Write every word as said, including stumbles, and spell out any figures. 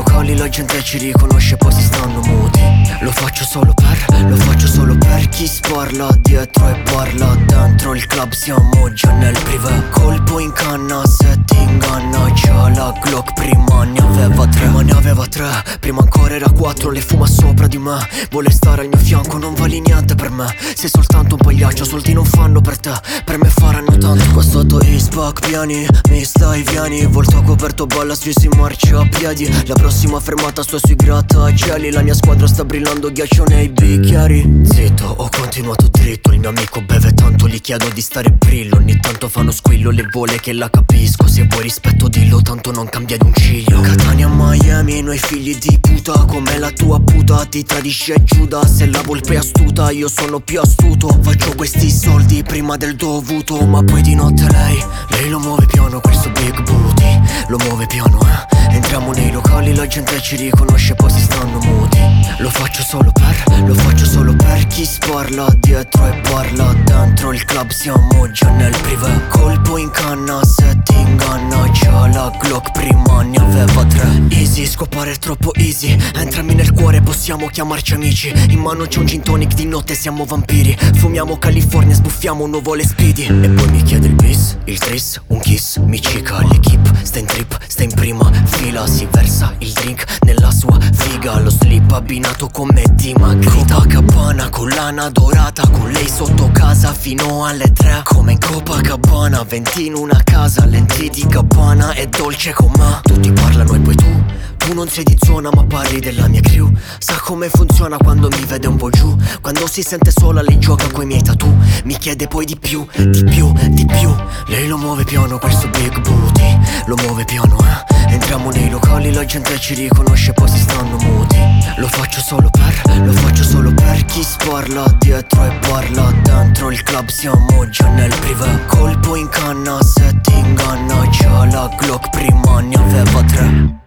locali, la gente ci riconosce, poi si stanno muti. Lo faccio solo per, lo faccio solo per chi sparla dietro e parla dentro il club, siamo già nel privé. Colpo in canna, se ti inganna, c'ha la Glock, prima ne aveva tre. Prima ne aveva tre, prima ancora era quattro, le fuma sopra di me. Vuole stare al mio fianco, non vali niente per me. Sei soltanto un pagliaccio, soldi non fanno per te, per me faranno tanto. Qua sotto i spac piani, mi stai vieni. Volto coperto balla, si si marcia a piedi. La prossima fermata sto sui grattacieli. La mia squadra sta brillando ghiaccio nei bicchieri. Zitto, ho continuato dritto. Il mio amico beve tanto, gli chiedo di stare brillo. Ogni tanto fanno squillo, le vuole che la capisco. Se vuoi rispetto dillo, tanto non cambia di un ciglio. Catania, Miami, noi figli di puta. Come la tua puta ti tradisce Giuda. Se la volpe è astuta, io sono più astuto. Faccio questi soldi prima del dovuto, ma poi di notte lei, lei lo muove piano, questo big booty. Lo muove piano, eh. Entriamo nei locali, la gente ci riconosce, poi si stanno muti. Lo faccio solo per, lo faccio solo per chi sparla dietro e parla dentro il club, siamo già nel privé. Colpo in canna, se ti inganna, c'ha la Glock, prima ne aveva tre. Easy, scopare è troppo easy. Entrami nel cuore, possiamo chiamarci amici. In mano c'è un gin tonic, di notte siamo vampiri. Fumiamo California, sbuffiamo nuvole speedy. E poi mi chiede il bis, il tris, un kiss, mi cica. L'equipe sta in trip, sta in prima fila. Si versa il drink nella sua figa. Lo slip abbinato come Dima grita. Copacabana, collana dorata, con lei sotto casa fino alle tre. Come in Copacabana, venti in una casa, lenti di Gabbana e dolce con me. Tutti parlano e poi tu, tu non sei di zona ma parli della mia crew. Sa come funziona quando mi vede un po' giù. Quando si sente sola lei gioca coi miei tattoo. Mi chiede poi di più, di più, di più. Lei lo muove piano, questo big booty. Lo muove piano, eh. Entriamo nei locali, la gente ci riconosce, poi si stanno muti. Lo faccio solo per, lo faccio solo per chi sparla dietro e parla dentro il club, siamo già nel privé. Colpo in canna, se ti inganna, c'ha la Glock, prima ne aveva tre.